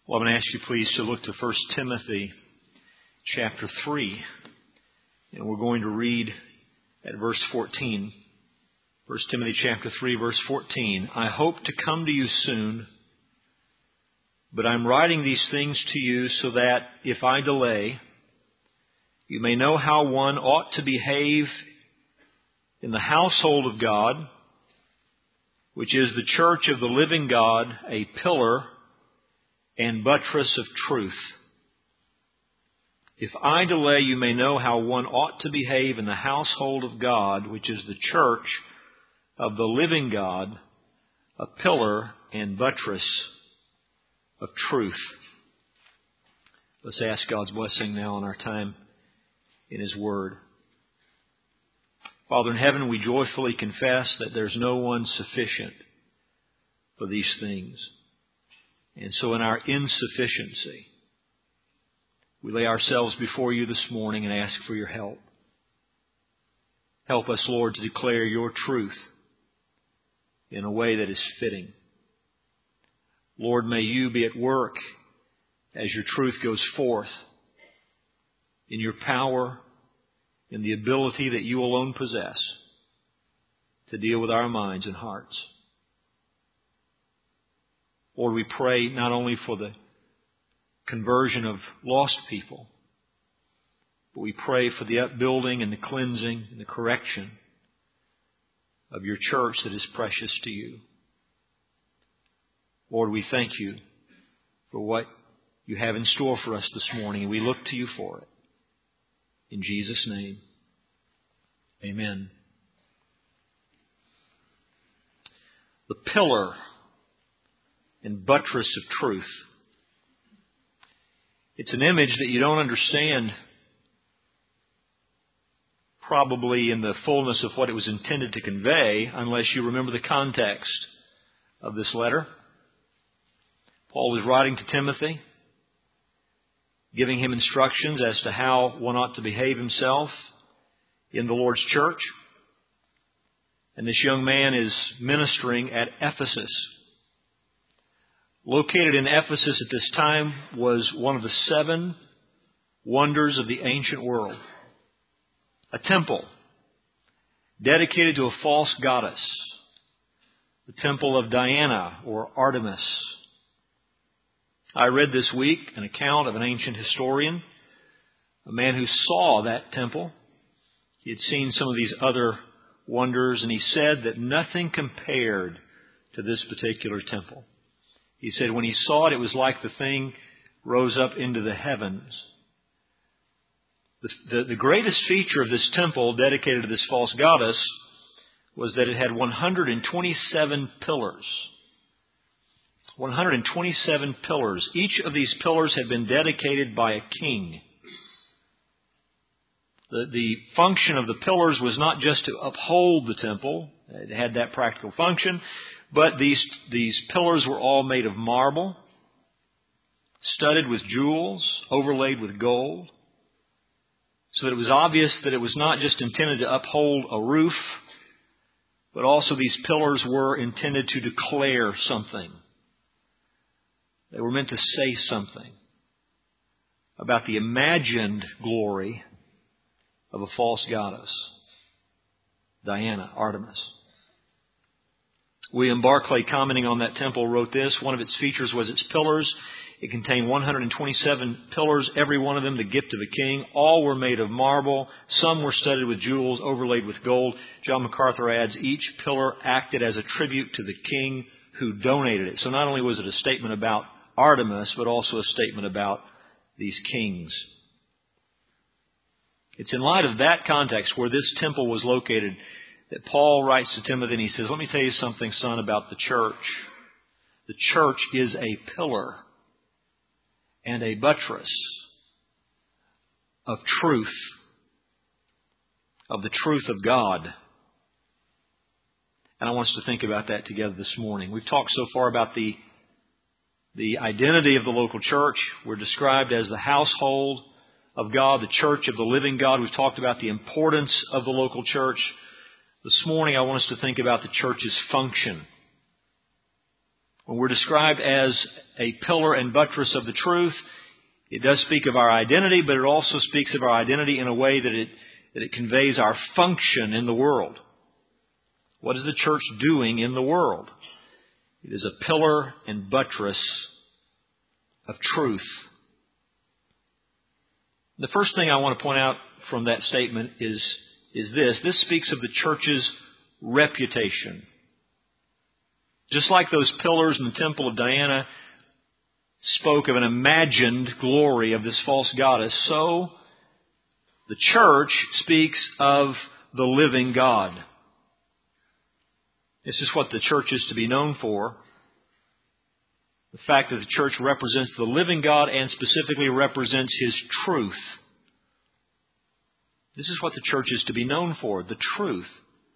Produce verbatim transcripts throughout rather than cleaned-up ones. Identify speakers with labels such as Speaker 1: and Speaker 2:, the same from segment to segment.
Speaker 1: Well, I'm going to ask you please to look to First Timothy chapter three. And we're going to read at verse fourteen. First Timothy chapter three, verse fourteen. I hope to come to you soon, but I'm writing these things to you so that if I delay, you may know how one ought to behave in the household of God, which is the church of the living God, a pillar and buttress of truth. If I delay, you may know how one ought to behave in the household of God, which is the church of the living God, a pillar and buttress of truth. Let's ask God's blessing now on our time in His Word. Father in heaven, we joyfully confess that there's no one sufficient for these things. And so in our insufficiency, we lay ourselves before you this morning and ask for your help. Help us, Lord, to declare your truth in a way that is fitting. Lord, may you be at work as your truth goes forth in your power, in the ability that you alone possess to deal with our minds and hearts. Lord, we pray not only for the conversion of lost people, but we pray for the upbuilding and the cleansing and the correction of your church that is precious to you. Lord, we thank you for what you have in store for us this morning, and we look to you for it. In Jesus' name, amen. The pillar and buttress of truth. It's an image that you don't understand probably in the fullness of what it was intended to convey unless you remember the context of this letter. Paul was writing to Timothy, giving him instructions as to how one ought to behave himself in the Lord's church. And this young man is ministering at Ephesus. Located in Ephesus at this time was one of the seven wonders of the ancient world. A temple dedicated to a false goddess. The temple of Diana or Artemis. I read this week an account of an ancient historian, a man who saw that temple. He had seen some of these other wonders, and he said that nothing compared to this particular temple. He said when he saw it, it was like the thing rose up into the heavens. The, the, the greatest feature of this temple dedicated to this false goddess was that it had one hundred twenty-seven pillars. one hundred twenty-seven pillars. Each of these pillars had been dedicated by a king. The, the function of the pillars was not just to uphold the temple. It had that practical function. But these, these pillars were all made of marble, studded with jewels, overlaid with gold, so that it was obvious that it was not just intended to uphold a roof, but also these pillars were intended to declare something. They were meant to say something about the imagined glory of a false goddess, Diana, Artemis. William Barclay, commenting on that temple, wrote this: one of its features was its pillars. It contained one hundred twenty-seven pillars, every one of them the gift of a king. All were made of marble. Some were studded with jewels, overlaid with gold. John MacArthur adds, each pillar acted as a tribute to the king who donated it. So not only was it a statement about Artemis, but also a statement about these kings. It's in light of that context where this temple was located that Paul writes to Timothy and he says, let me tell you something, son, about the church. The church is a pillar and a buttress of truth, of the truth of God. And I want us to think about that together this morning. We've talked so far about the, the identity of the local church. We're described as the household of God, the church of the living God. We've talked about the importance of the local church. This morning I want us to think about the church's function. When we're described as a pillar and buttress of the truth, it does speak of our identity, but it also speaks of our identity in a way that it, that it conveys our function in the world. What is the church doing in the world? It is a pillar and buttress of truth. The first thing I want to point out from that statement is, is this. This speaks of the church's reputation. Just like those pillars in the temple of Diana spoke of an imagined glory of this false goddess, so the church speaks of the living God. This is what the church is to be known for. The fact that the church represents the living God and specifically represents His truth. This is what the church is to be known for, the truth.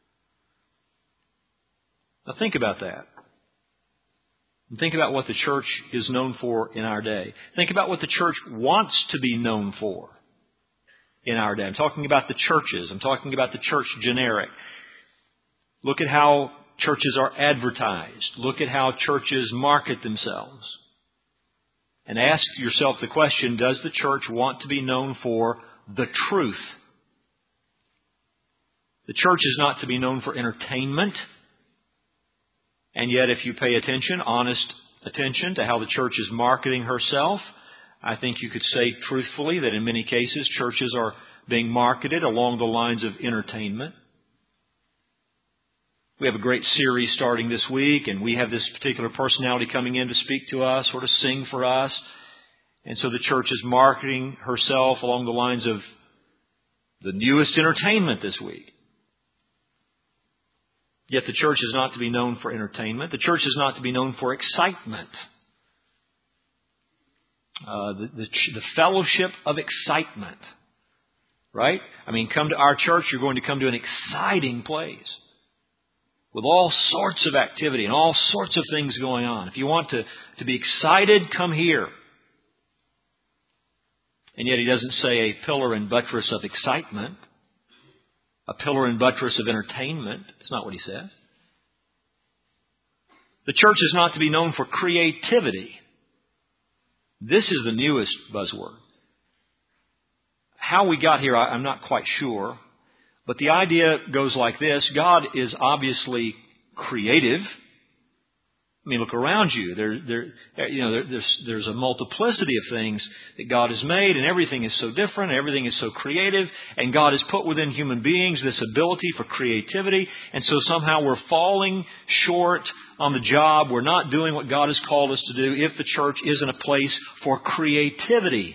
Speaker 1: Now think about that. And think about what the church is known for in our day. Think about what the church wants to be known for in our day. I'm talking about the churches. I'm talking about the church generic. Look at how churches are advertised. Look at how churches market themselves. And ask yourself the question, does the church want to be known for the truth? The church is not to be known for entertainment. And yet, if you pay attention, honest attention to how the church is marketing herself, I think you could say truthfully that in many cases churches are being marketed along the lines of entertainment. We have a great series starting this week, and we have this particular personality coming in to speak to us or to sing for us. And so the church is marketing herself along the lines of the newest entertainment this week. Yet the church is not to be known for entertainment. The church is not to be known for excitement. Uh, the, the, the fellowship of excitement. Right? I mean, come to our church, you're going to come to an exciting place with all sorts of activity and all sorts of things going on. If you want to, to be excited, come here. And yet He doesn't say a pillar and buttress of excitement. A pillar and buttress of entertainment. That's not what He says. The church is not to be known for creativity. This is the newest buzzword. How we got here, I'm not quite sure. But the idea goes like this. God is obviously creative. I mean, look around you. There, there, you know, there, there's, there's a multiplicity of things that God has made, and everything is so different, everything is so creative, and God has put within human beings this ability for creativity, and so somehow we're falling short on the job. We're not doing what God has called us to do if the church isn't a place for creativity.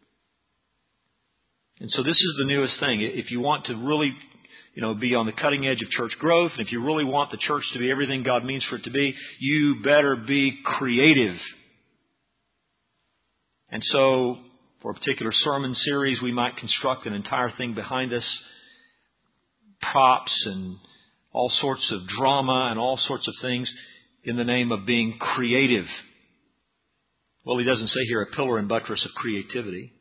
Speaker 1: And so this is the newest thing. If you want to really, you know, be on the cutting edge of church growth, and if you really want the church to be everything God means for it to be, you better be creative. And so, for a particular sermon series, we might construct an entire thing behind us, props and all sorts of drama and all sorts of things in the name of being creative. Well, He doesn't say here a pillar and buttress of creativity.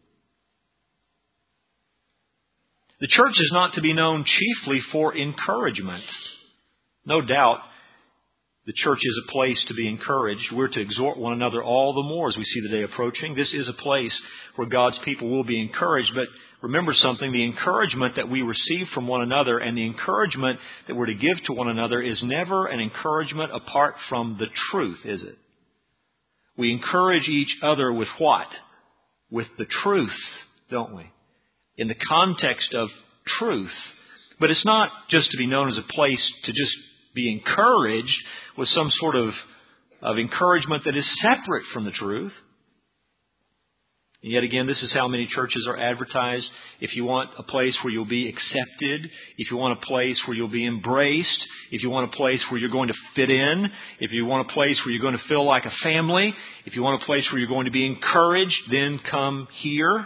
Speaker 1: The church is not to be known chiefly for encouragement. No doubt, the church is a place to be encouraged. We're to exhort one another all the more as we see the day approaching. This is a place where God's people will be encouraged. But remember something, the encouragement that we receive from one another and the encouragement that we're to give to one another is never an encouragement apart from the truth, is it? We encourage each other with what? With the truth, don't we? In the context of truth. But it's not just to be known as a place to just be encouraged with some sort of, of encouragement that is separate from the truth. And yet again, this is how many churches are advertised. If you want a place where you'll be accepted, if you want a place where you'll be embraced, if you want a place where you're going to fit in, if you want a place where you're going to feel like a family, if you want a place where you're going to be encouraged, then come here.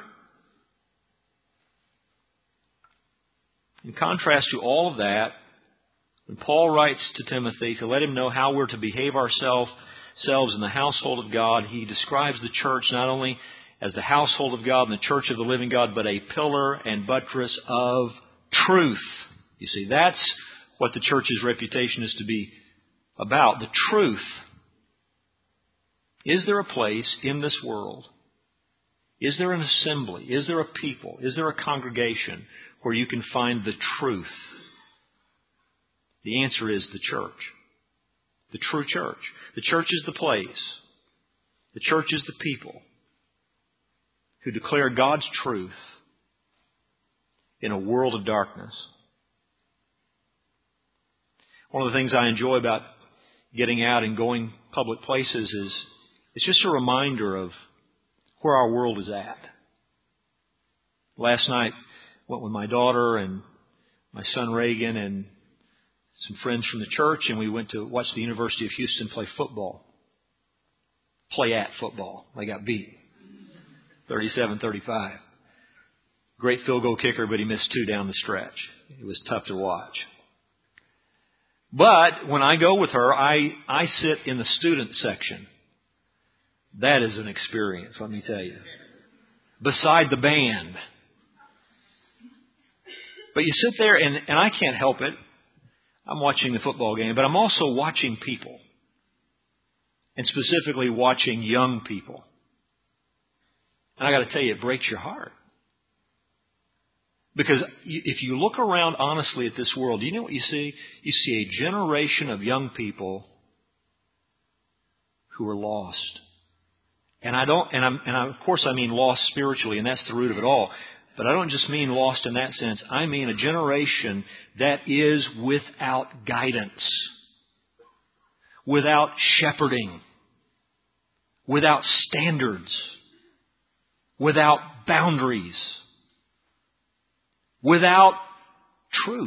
Speaker 1: In contrast to all of that, when Paul writes to Timothy to let him know how we're to behave ourselves in the household of God, he describes the church not only as the household of God and the church of the living God, but a pillar and buttress of truth. You see, that's what the church's reputation is to be about, the truth. Is there a place in this world? Is there an assembly? Is there a people? Is there a congregation where you can find the truth? The answer is the church. The true church. The church is the place. The church is the people who declare God's truth in a world of darkness. One of the things I enjoy about getting out and going public places is it's just a reminder of where our world is at. Last night, went with my daughter and my son Reagan and some friends from the church, and we went to watch the University of Houston play football. Play at football. They got beat. thirty-seven thirty-five. Great field goal kicker, but he missed two down the stretch. It was tough to watch. But when I go with her, I, I sit in the student section. That is an experience, let me tell you. Beside the band. But you sit there, and, and I can't help it. I'm watching the football game, but I'm also watching people. And specifically watching young people. And I got to tell you, it breaks your heart. Because if you look around honestly at this world, do you know what you see? You see a generation of young people who are lost. And I don't, and I'm, and I, of course I mean lost spiritually, and that's the root of it all. But I don't just mean lost in that sense. I mean a generation that is without guidance, without shepherding, without standards, without boundaries, without truth.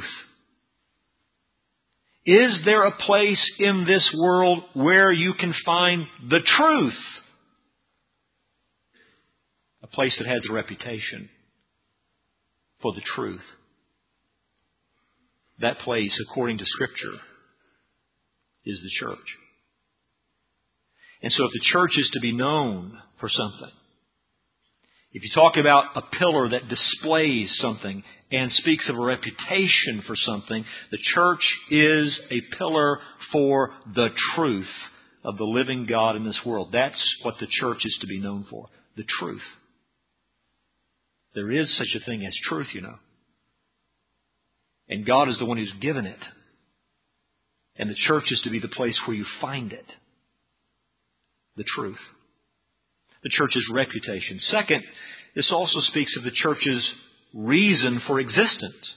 Speaker 1: Is there a place in this world where you can find the truth? A place that has a reputation for the truth. That place, according to Scripture, is the church. And so if the church is to be known for something, if you talk about a pillar that displays something and speaks of a reputation for something, the church is a pillar for the truth of the living God in this world. That's what the church is to be known for. The truth. There is such a thing as truth, you know. And God is the one who's given it. And the church is to be the place where you find it. The truth. The church's reputation. Second, this also speaks of the church's reason for existence.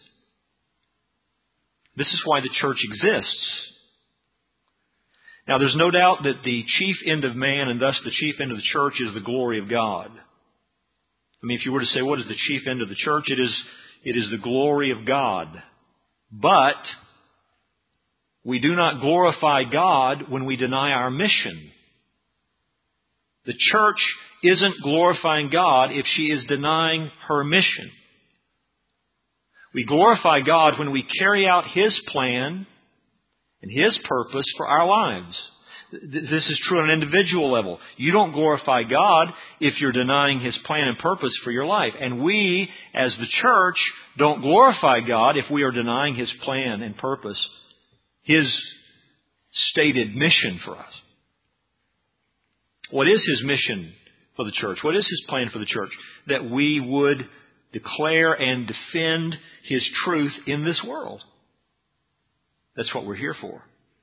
Speaker 1: This is why the church exists. Now, there's no doubt that the chief end of man, and thus the chief end of the church, is the glory of God. I mean, if you were to say, what is the chief end of the church? It is, it is the glory of God. But we do not glorify God when we deny our mission. The church isn't glorifying God if she is denying her mission. We glorify God when we carry out His plan and His purpose for our lives. This is true on an individual level. You don't glorify God if you're denying His plan and purpose for your life. And we, as the church, don't glorify God if we are denying His plan and purpose, His stated mission for us. What is His mission for the church? What is His plan for the church? That we would declare and defend His truth in this world. That's what we're here for.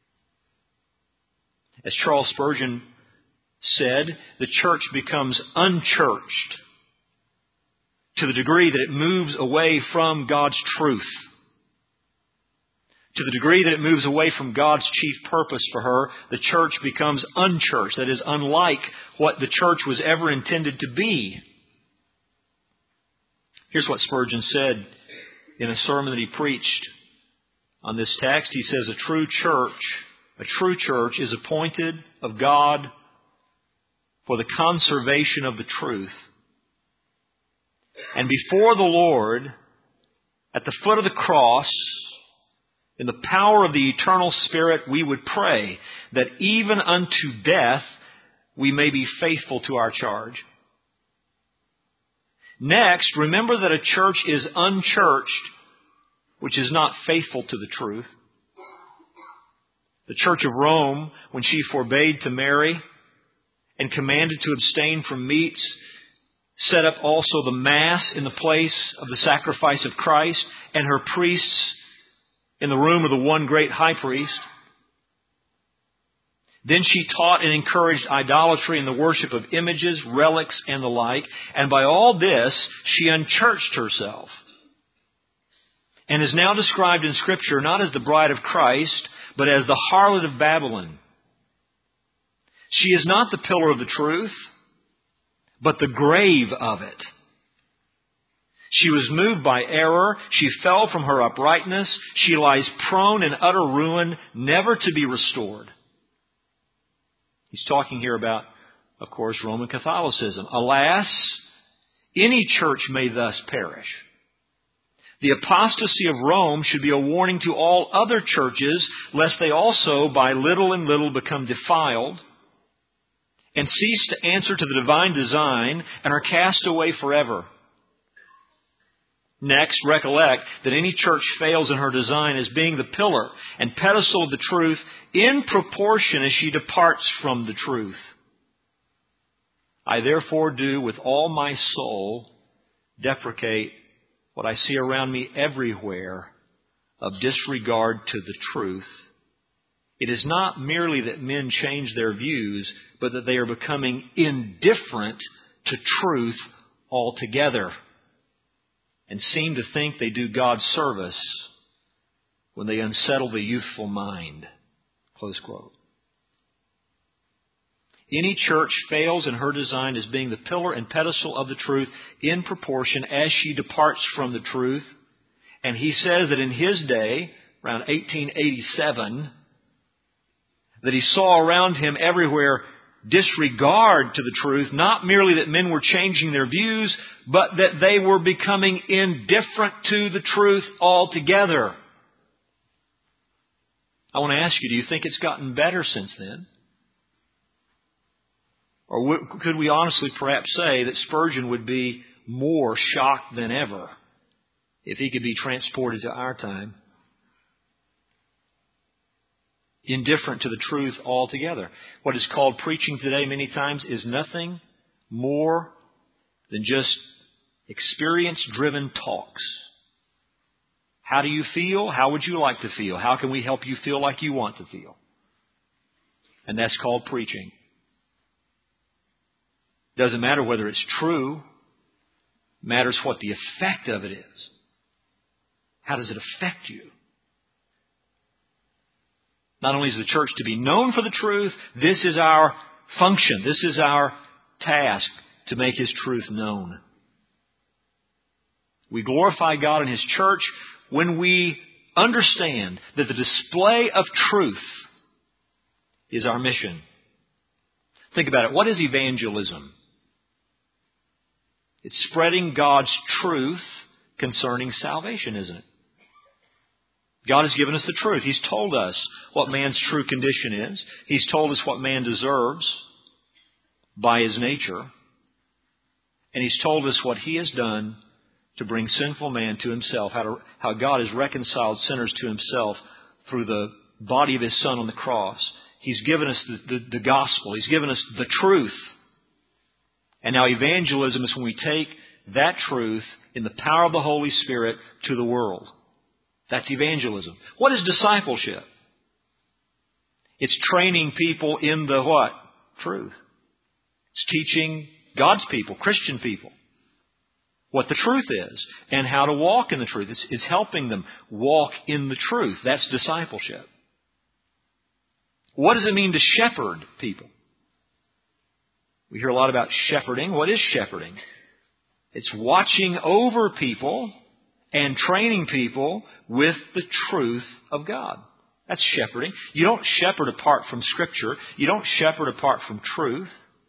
Speaker 1: As Charles Spurgeon said, the church becomes unchurched to the degree that it moves away from God's truth. To the degree that it moves away from God's chief purpose for her, the church becomes unchurched. That is, unlike what the church was ever intended to be. Here's what Spurgeon said in a sermon that he preached on this text. He says, a true church, a true church is appointed of God for the conservation of the truth. And before the Lord, at the foot of the cross, in the power of the eternal Spirit, we would pray that even unto death we may be faithful to our charge. Next, remember that a church is unchurched, which is not faithful to the truth. The Church of Rome, when she forbade to marry and commanded to abstain from meats, set up also the Mass in the place of the sacrifice of Christ, and her priests in the room of the one great high priest. Then she taught and encouraged idolatry and the worship of images, relics, and the like. And by all this, she unchurched herself, and is now described in Scripture not as the bride of Christ, but as the harlot of Babylon. She is not the pillar of the truth, but the grave of it. She was moved by error. She fell from her uprightness. She lies prone in utter ruin, never to be restored. He's talking here about, of course, Roman Catholicism. Alas, any church may thus perish. The apostasy of Rome should be a warning to all other churches, lest they also by little and little become defiled and cease to answer to the divine design and are cast away forever. Next, recollect that any church fails in her design as being the pillar and pedestal of the truth in proportion as she departs from the truth. I therefore do with all my soul deprecate what I see around me everywhere of disregard to the truth. It is not merely that men change their views, but that they are becoming indifferent to truth altogether and seem to think they do God service when they unsettle the youthful mind. Close quote. Any church fails in her design as being the pillar and pedestal of the truth in proportion as she departs from the truth. And he says that in his day, around eighteen eighty-seven, that he saw around him everywhere disregard to the truth, not merely that men were changing their views, but that they were becoming indifferent to the truth altogether. I want to ask you, do you think it's gotten better since then? Or w- could we honestly perhaps say that Spurgeon would be more shocked than ever if he could be transported to our time? Indifferent to the truth altogether. What is called preaching today many times is nothing more than just experience-driven talks. How do you feel? How would you like to feel? How can we help you feel like you want to feel? And that's called preaching. Doesn't matter whether it's true. Matters what the effect of it is. How does it affect you? Not only is the church to be known for the truth, this is our function. This is our task, to make His truth known. We glorify God in His church when we understand that the display of truth is our mission. Think about it. What is evangelism? It's spreading God's truth concerning salvation, isn't it? God has given us the truth. He's told us what man's true condition is. He's told us what man deserves by his nature. And He's told us what He has done to bring sinful man to Himself, how, to, how God has reconciled sinners to Himself through the body of His Son on the cross. He's given us the, the, the gospel. He's given us the truth. And now evangelism is when we take that truth in the power of the Holy Spirit to the world. That's evangelism. What is discipleship? It's training people in the what? Truth. It's teaching God's people, Christian people, what the truth is and how to walk in the truth. It's, it's helping them walk in the truth. That's discipleship. What does it mean to shepherd people? We hear a lot about shepherding. What is shepherding? It's watching over people and training people with the truth of God. That's shepherding. You don't shepherd apart from Scripture. You don't shepherd apart from truth.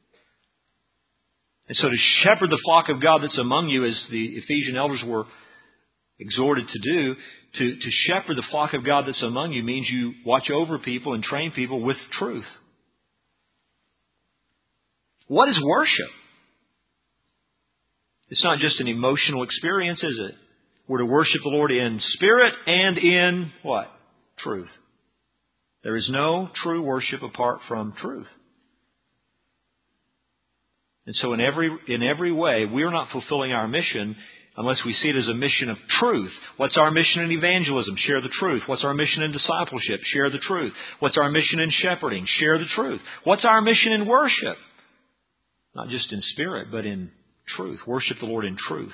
Speaker 1: And so to shepherd the flock of God that's among you, as the Ephesian elders were exhorted to do, to, to shepherd the flock of God that's among you means you watch over people and train people with truth. What is worship? It's not just an emotional experience, is it? We're to worship the Lord in spirit and in what? Truth. There is no true worship apart from truth. And so in every, in every way, we are not fulfilling our mission unless we see it as a mission of truth. What's our mission in evangelism? Share the truth. What's our mission in discipleship? Share the truth. What's our mission in shepherding? Share the truth. What's our mission in worship? Not just in spirit, but in truth. Worship the Lord in truth.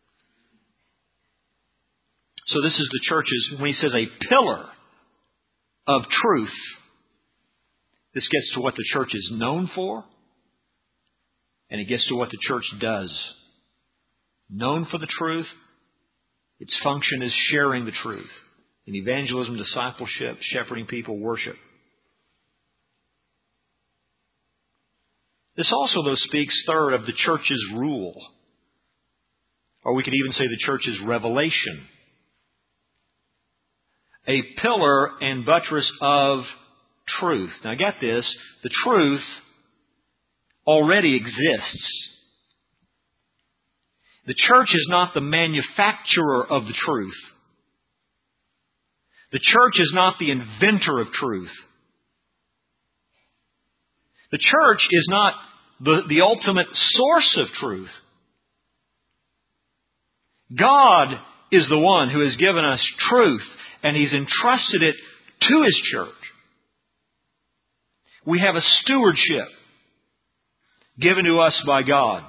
Speaker 1: So this is the church's, when he says a pillar of truth, this gets to what the church is known for, and it gets to what the church does. Known for the truth, its function is sharing the truth. In evangelism, discipleship, shepherding people, worship. This also, though, speaks, third, of the church's rule. Or we could even say the church's revelation. A pillar and buttress of truth. Now get this, the truth already exists. The church is not the manufacturer of the truth. The church is not the inventor of truth. The church is not the, the ultimate source of truth. God is the one who has given us truth, and He's entrusted it to His church. We have a stewardship given to us by God.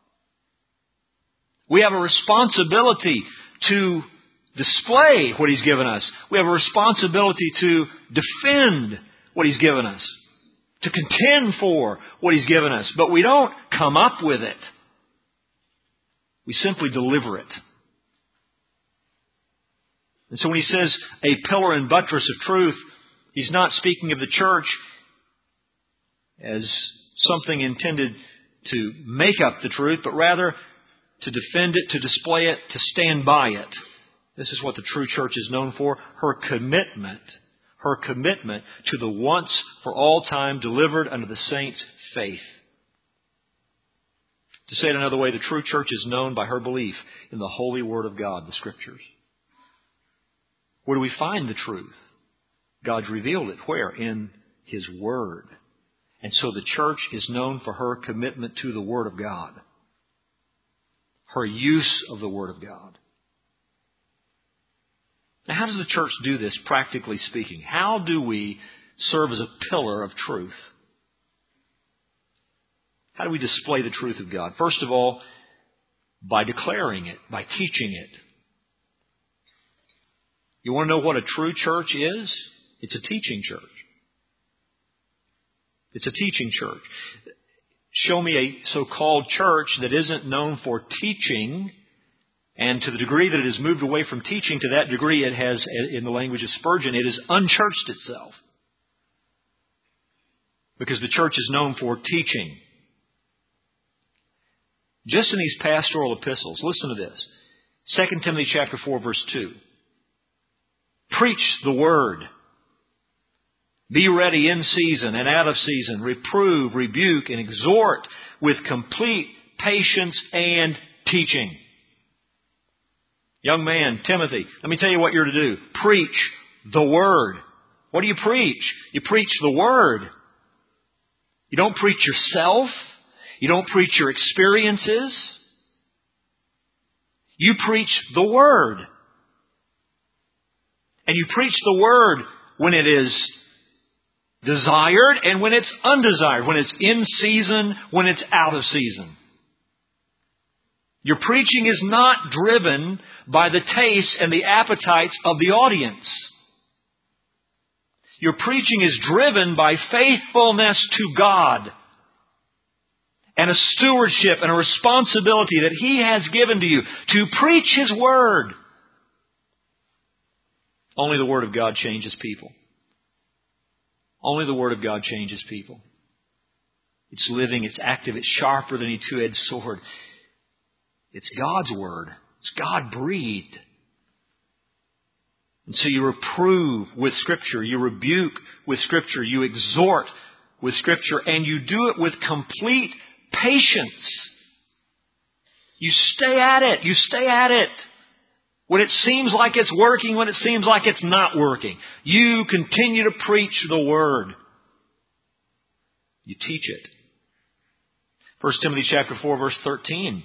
Speaker 1: We have a responsibility to display what He's given us. We have a responsibility to defend what He's given us, to contend for what He's given us. But we don't come up with it. We simply deliver it. And so when He says a pillar and buttress of truth, He's not speaking of the church as something intended to make up the truth, but rather to defend it, to display it, to stand by it. This is what the true church is known for. Her commitment, her commitment to the once for all time delivered unto the saints' faith. To say it another way, the true church is known by her belief in the holy Word of God, the Scriptures. Where do we find the truth? God's revealed it. Where? In His Word. And so the church is known for her commitment to the Word of God. Her use of the Word of God. Now, how does the church do this, practically speaking? How do we serve as a pillar of truth? How do we display the truth of God? First of all, by declaring it, by teaching it. You want to know what a true church is? It's a teaching church. It's a teaching church. Show me a so-called church that isn't known for teaching, and to the degree that it has moved away from teaching, to that degree it has, in the language of Spurgeon, it has unchurched itself. Because the church is known for teaching. Just in these pastoral epistles, listen to this. Second Timothy chapter four, verse two. Preach the word. Be ready in season and out of season. Reprove, rebuke, and exhort with complete patience and teaching. Young man, Timothy, let me tell you what you're to do. Preach the word. What do you preach? You preach the word. You don't preach yourself. You don't preach your experiences. You preach the word. And you preach the word when it is desired and when it's undesired, when it's in season, when it's out of season. Your preaching is not driven by the tastes and the appetites of the audience. Your preaching is driven by faithfulness to God and a stewardship and a responsibility that He has given to you to preach His word. Only the Word of God changes people. Only the Word of God changes people. It's living, it's active, it's sharper than a two-edged sword. It's God's Word. It's God-breathed. And so you reprove with Scripture, you rebuke with Scripture, you exhort with Scripture, and you do it with complete patience. You stay at it. You stay at it. When it seems like it's working, when it seems like it's not working, you continue to preach the Word. You teach it. First Timothy chapter four, verse thirteen.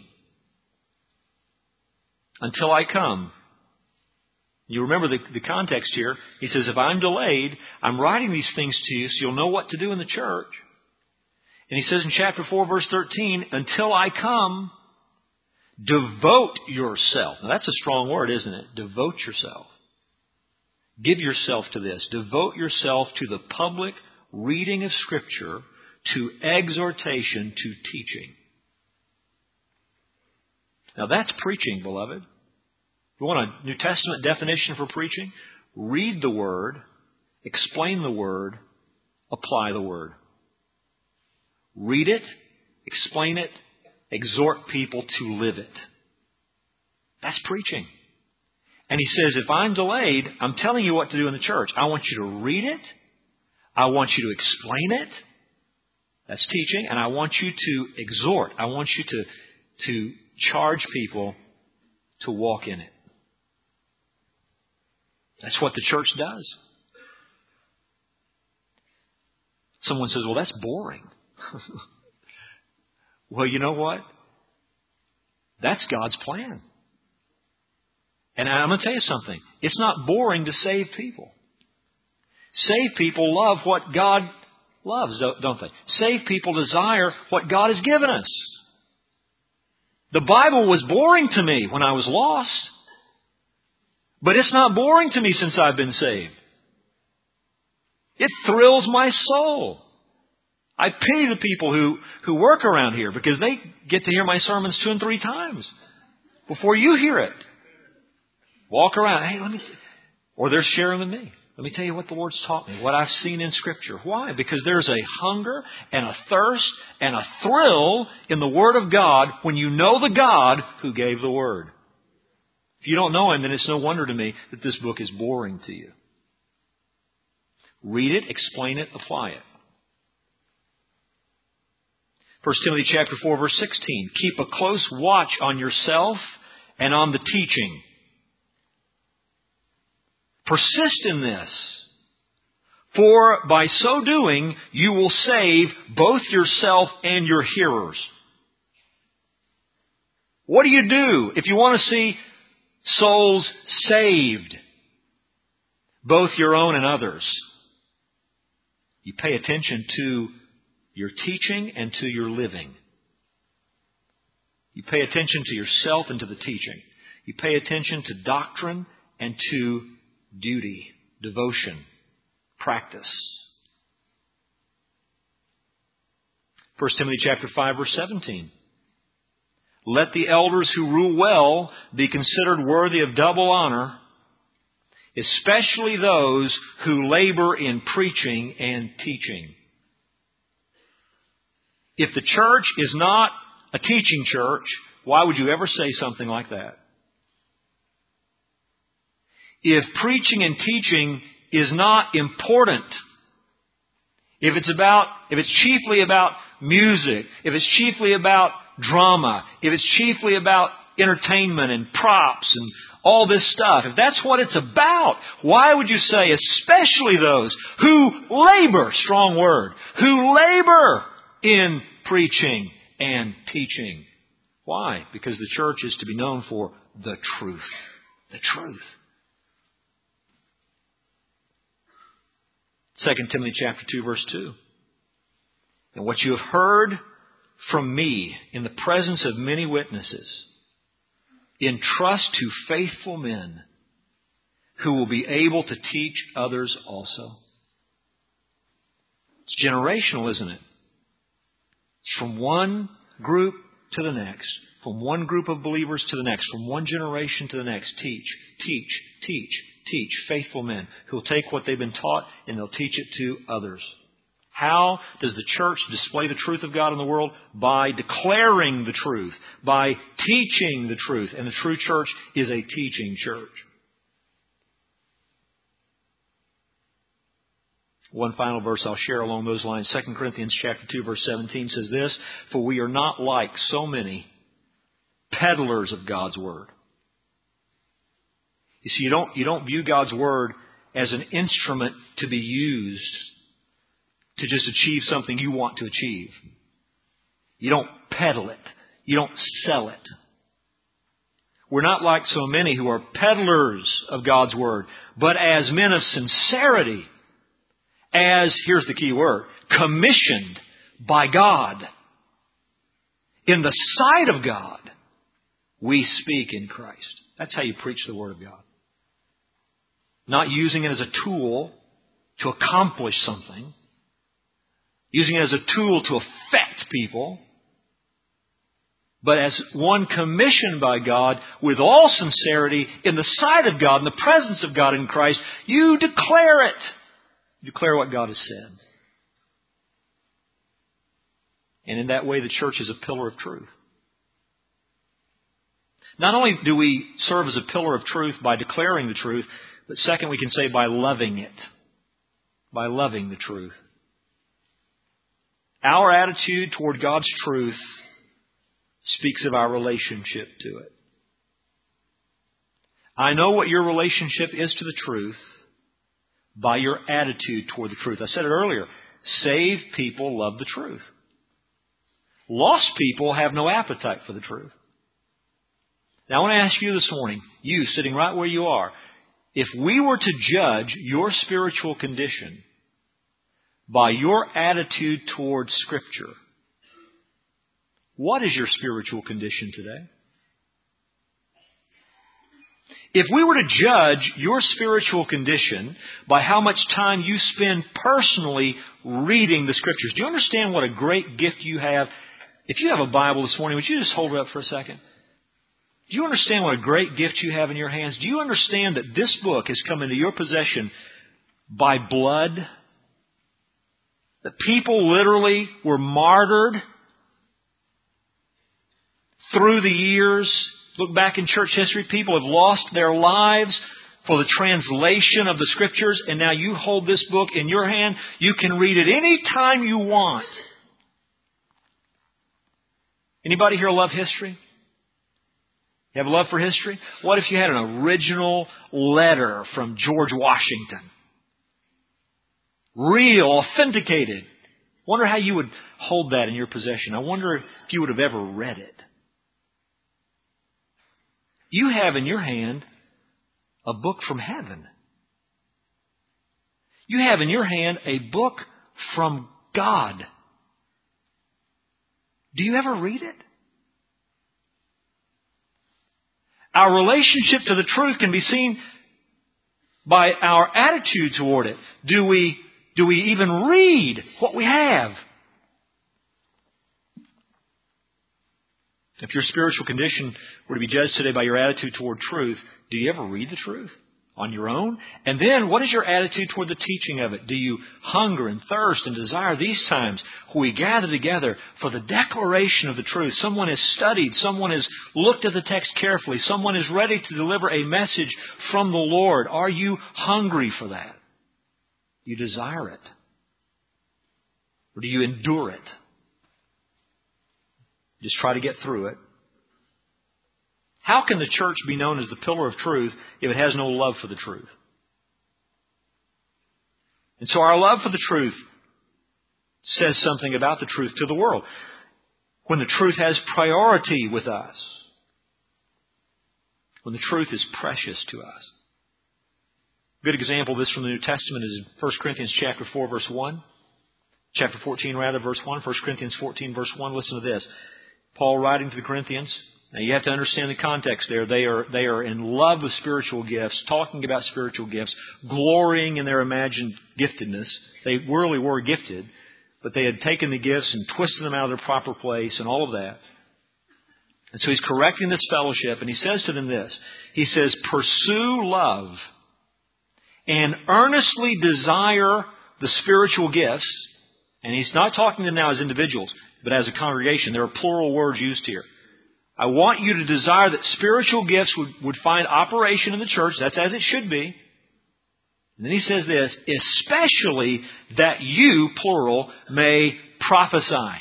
Speaker 1: Until I come. You remember the, the context here. He says, if I'm delayed, I'm writing these things to you so you'll know what to do in the church. And he says in chapter four, verse thirteen, until I come, devote yourself. Now that's a strong word, isn't it? Devote yourself. Give yourself to this. Devote yourself to the public reading of Scripture, to exhortation, to teaching. Now that's preaching, beloved. You want a New Testament definition for preaching? Read the Word, explain the Word, apply the Word. Read it, explain it, exhort people to live it. That's preaching. And he says, if I'm delayed, I'm telling you what to do in the church. I want you to read it. I want you to explain it. That's teaching. And I want you to exhort. I want you to, to charge people to walk in it. That's what the church does. Someone says, well, that's boring. Well, you know what? That's God's plan. And I'm going to tell you something. It's not boring to save people. Saved people love what God loves, don't they? Saved people desire what God has given us. The Bible was boring to me when I was lost. But it's not boring to me since I've been saved. It thrills my soul. I pity the people who, who work around here because they get to hear my sermons two and three times before you hear it. Walk around. Hey, let me, or they're sharing with me. Let me tell you what the Lord's taught me, what I've seen in Scripture. Why? Because there's a hunger and a thirst and a thrill in the Word of God when you know the God who gave the Word. If you don't know Him, then it's no wonder to me that this book is boring to you. Read it, explain it, apply it. First Timothy chapter four, verse sixteen. Keep a close watch on yourself and on the teaching. Persist in this, for by so doing you will save both yourself and your hearers. What do you do if you want to see souls saved, both your own and others? You pay attention to your teaching and to your living. You pay attention to yourself and to the teaching. You pay attention to doctrine and to duty, devotion, practice. First Timothy chapter five, verse seventeen. Let the elders who rule well be considered worthy of double honor, especially those who labor in preaching and teaching. If the church is not a teaching church, why would you ever say something like that? If preaching and teaching is not important, if it's about, if it's chiefly about music, if it's chiefly about drama, if it's chiefly about entertainment and props and all this stuff, if that's what it's about, why would you say especially those who labor, strong word, who labor in preaching and teaching? Why? Because the church is to be known for the truth. The truth. Second Timothy chapter two, verse two. And what you have heard from me in the presence of many witnesses, entrust to faithful men who will be able to teach others also. It's generational, isn't it? It's from one group to the next, from one group of believers to the next, from one generation to the next. Teach, teach, teach, teach. Faithful men who will take what they've been taught and they'll teach it to others. How does the church display the truth of God in the world? By declaring the truth, by teaching the truth. And the true church is a teaching church. One final verse I'll share along those lines. Second Corinthians chapter two, verse seventeen says this, for we are not like so many peddlers of God's Word. You see, you don't, you don't view God's Word as an instrument to be used to just achieve something you want to achieve. You don't peddle it. You don't sell it. We're not like so many who are peddlers of God's Word, but as men of sincerity, as, here's the key word, commissioned by God. In the sight of God, we speak in Christ. That's how you preach the Word of God. Not using it as a tool to accomplish something. Using it as a tool to affect people. But as one commissioned by God with all sincerity in the sight of God, in the presence of God in Christ, you declare it. You declare what God has said. And in that way, the church is a pillar of truth. Not only do we serve as a pillar of truth by declaring the truth, but second, we can say by loving it. By loving the truth. Our attitude toward God's truth speaks of our relationship to it. I know what your relationship is to the truth by your attitude toward the truth. I said it earlier. Saved people love the truth. Lost people have no appetite for the truth. Now I want to ask you this morning, you sitting right where you are, if we were to judge your spiritual condition by your attitude towards Scripture, what is your spiritual condition today? If we were to judge your spiritual condition by how much time you spend personally reading the Scriptures, do you understand what a great gift you have? If you have a Bible this morning, would you just hold it up for a second? Do you understand what a great gift you have in your hands? Do you understand that this book has come into your possession by blood? That people literally were martyred through the years. Look back in church history, people have lost their lives for the translation of the Scriptures, and now you hold this book in your hand. You can read it any time you want. Anybody here love history? You have a love for history? What if you had an original letter from George Washington? Real, authenticated. Wonder how you would hold that in your possession. I wonder if you would have ever read it. You have in your hand a book from heaven. You have in your hand a book from God. Do you ever read it? Our relationship to the truth can be seen by our attitude toward it. Do we, do we even read what we have? If your spiritual condition were to be judged today by your attitude toward truth, do you ever read the truth on your own? And then, what is your attitude toward the teaching of it? Do you hunger and thirst and desire these times when we gather together for the declaration of the truth? Someone has studied, someone has looked at the text carefully, someone is ready to deliver a message from the Lord. Are you hungry for that? Do you desire it? Or do you endure it? Just try to get through it. How can the church be known as the pillar of truth if it has no love for the truth? And so our love for the truth says something about the truth to the world. When the truth has priority with us. When the truth is precious to us. A good example of this from the New Testament is in First Corinthians chapter four, verse one. Chapter fourteen, rather, verse one. First Corinthians fourteen, verse one. Listen to this. Paul writing to the Corinthians. Now you have to understand the context there. They are, they are in love with spiritual gifts, talking about spiritual gifts, glorying in their imagined giftedness. They really were gifted, but they had taken the gifts and twisted them out of their proper place and all of that. And so he's correcting this fellowship, and he says to them this. He says, pursue love and earnestly desire the spiritual gifts. And he's not talking to them now as individuals, but as a congregation. There are plural words used here. I want you to desire that spiritual gifts would, would find operation in the church. That's as it should be. And then he says this, especially that you, plural, may prophesy.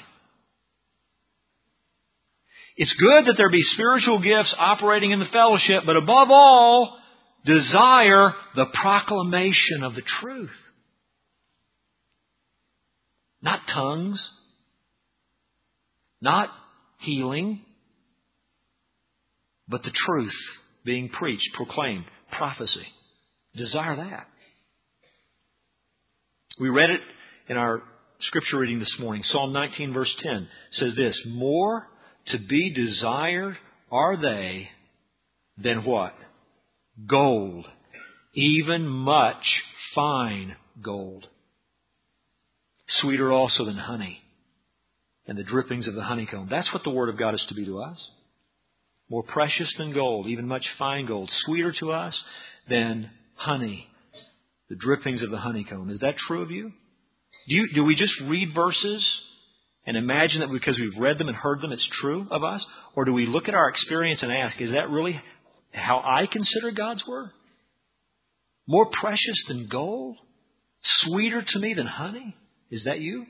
Speaker 1: It's good that there be spiritual gifts operating in the fellowship, but above all, desire the proclamation of the truth. Not tongues. Not healing, but the truth being preached, proclaimed, prophecy. Desire that. We read it in our scripture reading this morning. Psalm nineteen verse ten says this, more to be desired are they than what? Gold, even much fine gold. Sweeter also than honey and the drippings of the honeycomb. That's what the Word of God is to be to us. More precious than gold, even much fine gold. Sweeter to us than honey, the drippings of the honeycomb. Is that true of you? Do you, do we just read verses and imagine that because we've read them and heard them, it's true of us? Or do we look at our experience and ask, is that really how I consider God's Word? More precious than gold? Sweeter to me than honey? Is that you?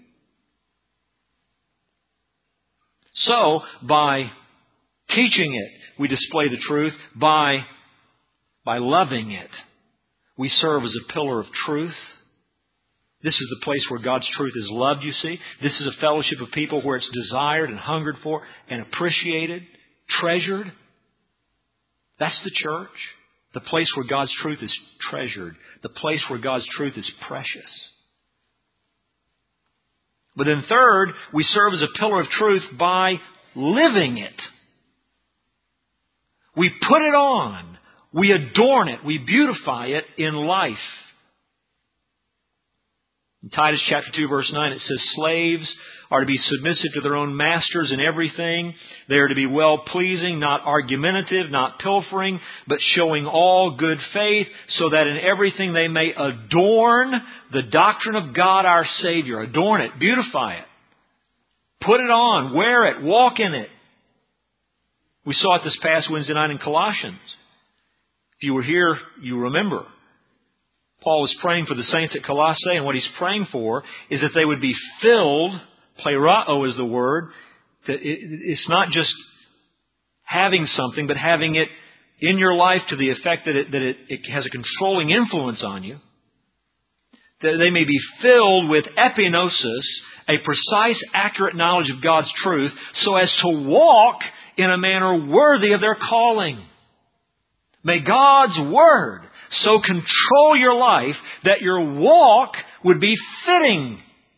Speaker 1: So, by teaching it, we display the truth. By, by loving it, we serve as a pillar of truth. This is the place where God's truth is loved, you see. This is a fellowship of people where it's desired and hungered for and appreciated, treasured. That's the church. The place where God's truth is treasured. The place where God's truth is precious. But then third, we serve as a pillar of truth by living it. We put it on. We adorn it. We beautify it in life. In Titus chapter two verse nine it says, slaves are to be submissive to their own masters in everything. They are to be well-pleasing, not argumentative, not pilfering, but showing all good faith, so that in everything they may adorn the doctrine of God our Savior. Adorn it, beautify it. Put it on, wear it, walk in it. We saw it this past Wednesday night in Colossians. If you were here, you remember. Paul was praying for the saints at Colossae, and what he's praying for is that they would be filled. Plerao is the word. It's not just having something, but having it in your life to the effect that it, that it, it has a controlling influence on you. That they may be filled with epinosis, a precise, accurate knowledge of God's truth, so as to walk in a manner worthy of their calling. May God's Word so control your life that your walk would be fitting.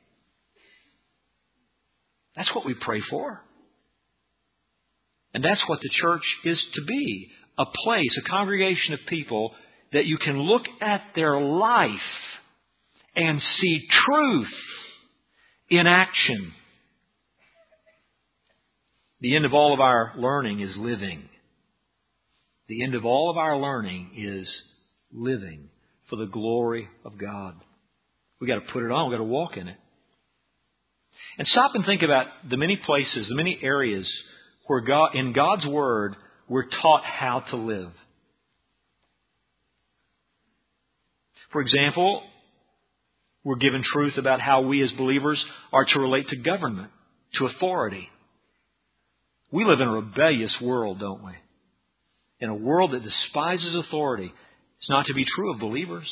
Speaker 1: That's what we pray for. And that's what the church is to be. A place, a congregation of people that you can look at their life and see truth in action. The end of all of our learning is living. The end of all of our learning is living for the glory of God. We've got to put it on. We've got to walk in it. And stop and think about the many places, the many areas where God, in God's Word, we're taught how to live. For example, we're given truth about how we as believers are to relate to government, to authority. We live in a rebellious world, don't we? In a world that despises authority. It's not to be true of believers.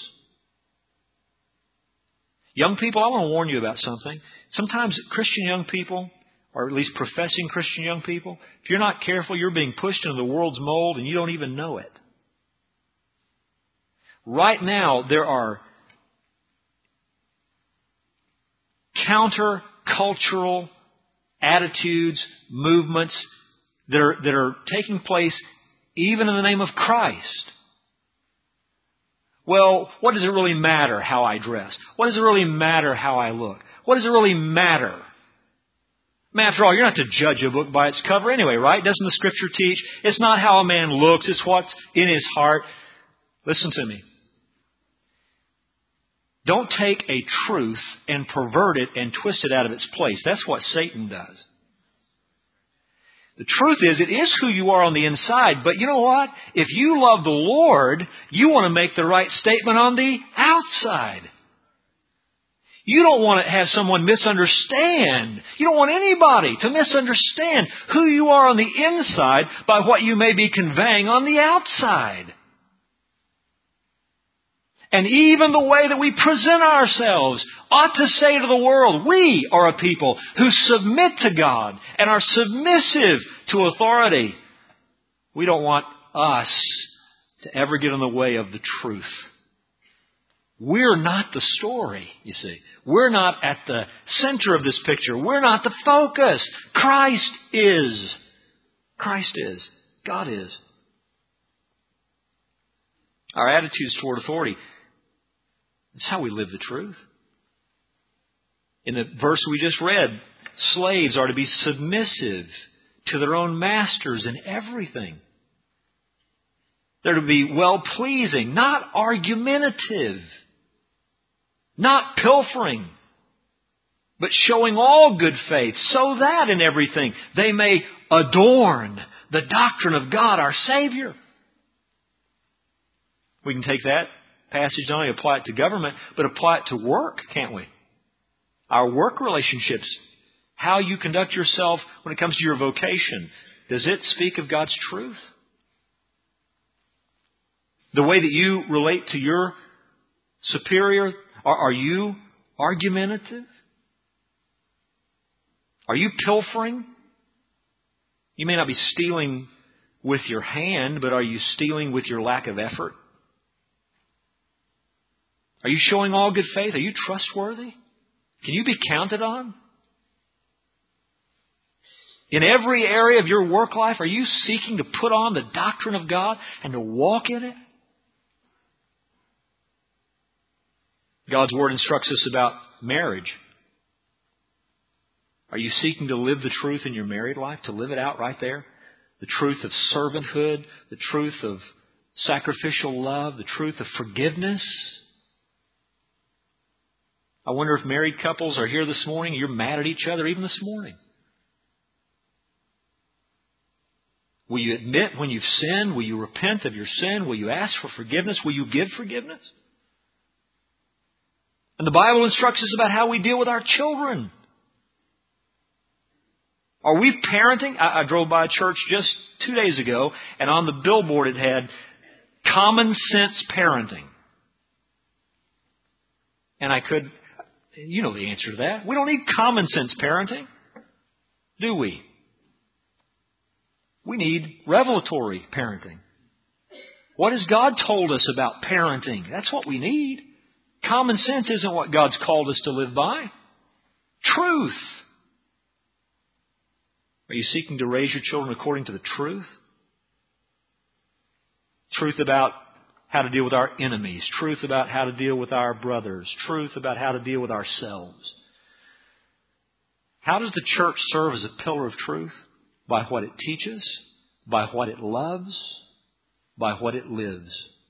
Speaker 1: Young people, I want to warn you about something. Sometimes Christian young people, or at least professing Christian young people, if you're not careful, you're being pushed into the world's mold and you don't even know it. Right now, there are counter-cultural attitudes, movements that are, that are taking place even in the name of Christ. Well, what does it really matter how I dress? What does it really matter how I look? What does it really matter? I mean, after all, you're not to judge a book by its cover anyway, right? Doesn't the Scripture teach? It's not how a man looks, it's what's in his heart. Listen to me. Don't take a truth and pervert it and twist it out of its place. That's what Satan does. The truth is, it is who you are on the inside. But you know what? If you love the Lord, you want to make the right statement on the outside. You don't want to have someone misunderstand. You don't want anybody to misunderstand who you are on the inside by what you may be conveying on the outside. And even the way that we present ourselves ought to say to the world, we are a people who submit to God and are submissive to authority. We don't want us to ever get in the way of the truth. We're not the story, you see. We're not at the center of this picture. We're not the focus. Christ is. Christ is. God is. Our attitudes toward authority, it's how we live the truth. In the verse we just read, slaves are to be submissive to their own masters in everything. They're to be well-pleasing, not argumentative, not pilfering, but showing all good faith, so that in everything they may adorn the doctrine of God our Savior. We can take that passage, not only apply it to government, but apply it to work, can't we? Our work relationships, how you conduct yourself when it comes to your vocation, does it speak of God's truth? The way that you relate to your superior, are, are you argumentative? Are you pilfering? You may not be stealing with your hand, but are you stealing with your lack of effort? Are you showing all good faith? Are you trustworthy? Can you be counted on? In every area of your work life, are you seeking to put on the doctrine of God and to walk in it? God's Word instructs us about marriage. Are you seeking to live the truth in your married life, to live it out right there? The truth of servanthood, the truth of sacrificial love, the truth of forgiveness. I wonder if married couples are here this morning, you're mad at each other even this morning. Will you admit when you've sinned? Will you repent of your sin? Will you ask for forgiveness? Will you give forgiveness? And the Bible instructs us about how we deal with our children. Are we parenting? I, I drove by a church just two days ago, and on the billboard it had common sense parenting. And I could, you know the answer to that. We don't need common sense parenting, do we? We need revelatory parenting. What has God told us about parenting? That's what we need. Common sense isn't what God's called us to live by. Truth. Are you seeking to raise your children according to the truth? Truth about how to deal with our enemies. Truth about how to deal with our brothers. Truth about how to deal with ourselves. How does the church serve as a pillar of truth? By what it teaches, by what it loves, by what it lives.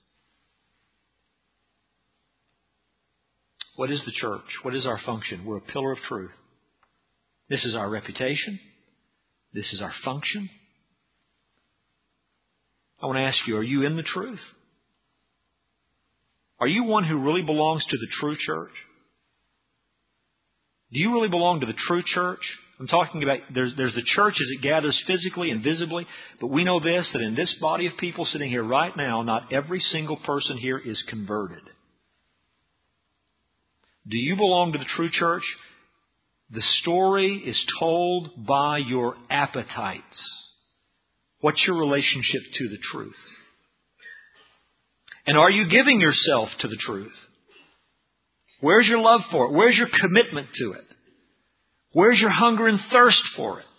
Speaker 1: What is the church? What is our function? We're a pillar of truth. This is our reputation. This is our function. I want to ask you, are you in the truth? Are you one who really belongs to the true church? Do you really belong to the true church? I'm talking about, there's, there's the church as it gathers physically and visibly, but we know this, that in this body of people sitting here right now, not every single person here is converted. Do you belong to the true church? The story is told by your appetites. What's your relationship to the truth? And are you giving yourself to the truth? Where's your love for it? Where's your commitment to it? Where's your hunger and thirst for it?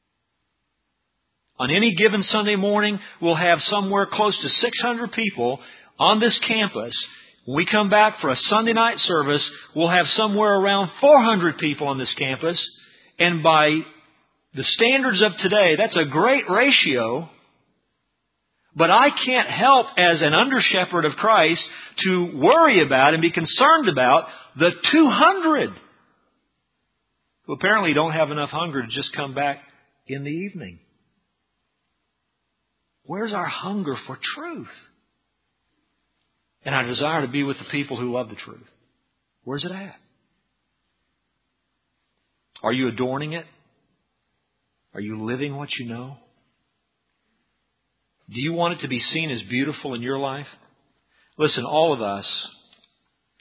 Speaker 1: On any given Sunday morning, we'll have somewhere close to six hundred people on this campus. When we come back for a Sunday night service, we'll have somewhere around four hundred people on this campus. And by the standards of today, that's a great ratio. But I can't help as an under-shepherd of Christ to worry about and be concerned about the two hundred who apparently don't have enough hunger to just come back in the evening. Where's our hunger for truth? And our desire to be with the people who love the truth? Where's it at? Are you adorning it? Are you living what you know? Do you want it to be seen as beautiful in your life? Listen, all of us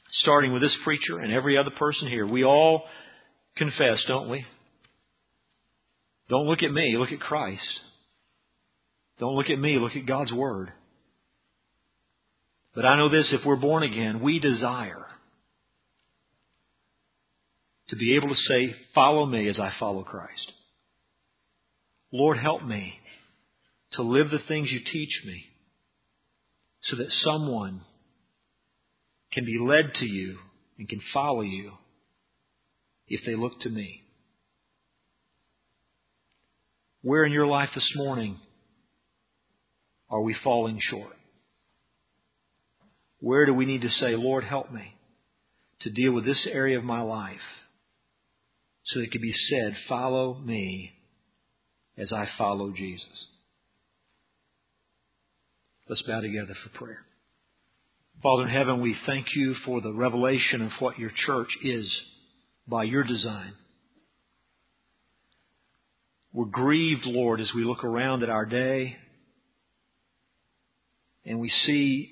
Speaker 1: starting with this preacher and every other person here, we all confess, don't we? Don't look at me, look at Christ. Don't look at me, look at God's Word. But I know this, if we're born again, we desire to be able to say, follow me as I follow Christ. Lord, help me to live the things you teach me so that someone can be led to you and can follow you if they look to me. Where in your life this morning are we falling short? Where do we need to say, Lord, help me to deal with this area of my life so that it can be said, follow me as I follow Jesus? Let's bow together for prayer. Father in heaven, we thank you for the revelation of what your church is by your design. We're grieved, Lord, as we look around at our day and we see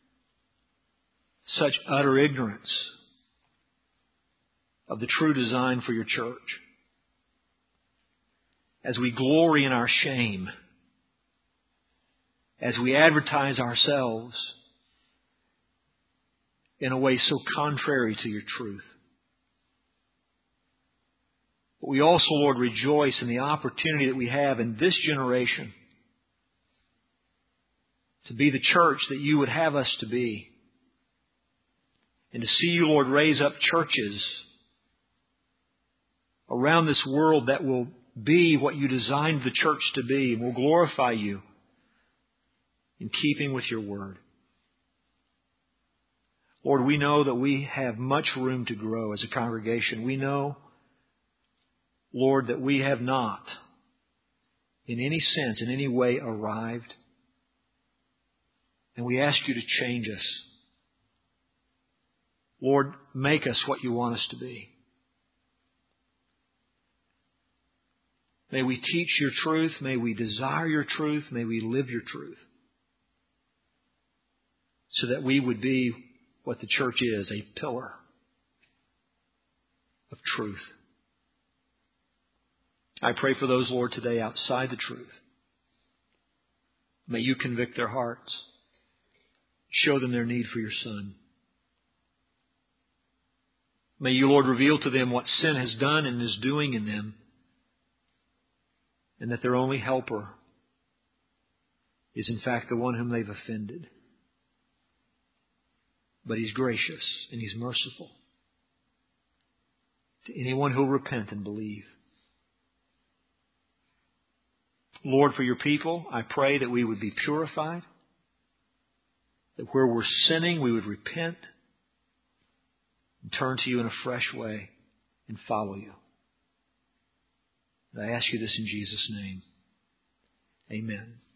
Speaker 1: such utter ignorance of the true design for your church. As we glory in our shame, as we advertise ourselves in a way so contrary to your truth. But we also, Lord, rejoice in the opportunity that we have in this generation to be the church that you would have us to be. And to see you, Lord, raise up churches around this world that will be what you designed the church to be and will glorify you in keeping with your word. Lord, we know that we have much room to grow as a congregation. We know, Lord, that we have not, in any sense, in any way, arrived. And we ask you to change us. Lord, make us what you want us to be. May we teach your truth. May we desire your truth. May we live your truth. So that we would be what the church is, a pillar of truth. I pray for those, Lord, today outside the truth. May you convict their hearts. Show them their need for your Son. May you, Lord, reveal to them what sin has done and is doing in them, and that their only helper is in fact the one whom they've offended. But He's gracious and He's merciful to anyone who will repent and believe. Lord, for your people, I pray that we would be purified, that where we're sinning, we would repent and turn to you in a fresh way and follow you. And I ask you this in Jesus' name. Amen.